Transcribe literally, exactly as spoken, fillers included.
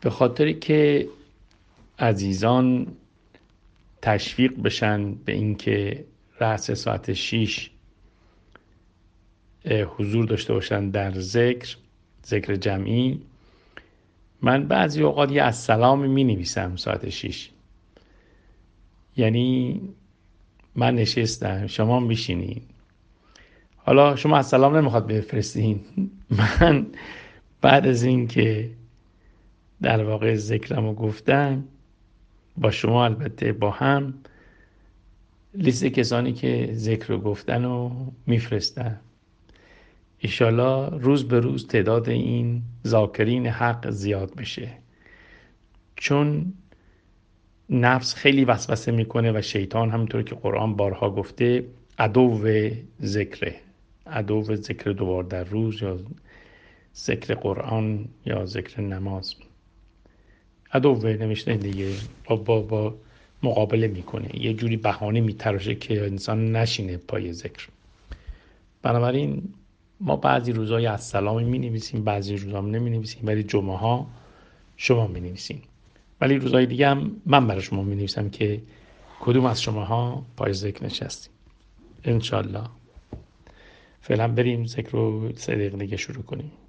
به خاطر که عزیزان تشویق بشن به اینکه رأس ساعت شیش حضور داشته باشن در ذکر ذکر جمعی، من بعضی اوقات یه السلام می نویسم ساعت شیش. یعنی من نشستم، شما میشینین، حالا شما السلام نمیخواد بفرستین، من بعد از این که در واقع ذکرمو گفتم با شما، البته با هم، لیست کسانی که ذکر رو گفتن رو میفرستم. ایشالا روز به روز تعداد این ذاکرین حق زیاد بشه، چون نفس خیلی وسوسه میکنه و شیطان همونطور که قرآن بارها گفته عدو ذکره، عدو ذکر دوبار در روز یا ذکر قرآن یا ذکر نماز، عدو نمیشه دیگه، با, با, با مقابله میکنه، یه جوری بهانه میتراشه که انسان نشینه پای ذکر. بنابراین ما بعضی روزای السلامی می نویسیم، بعضی روزا نمی نویسیم، ولی جمعه ها شما می نویسیم. ولی روزهای دیگه هم من برای شما می نویسم که کدوم از شماها پای ذکر نشستیم. انشالله. فعلا بریم ذکر رو سه دقیقه دیگه شروع کنیم.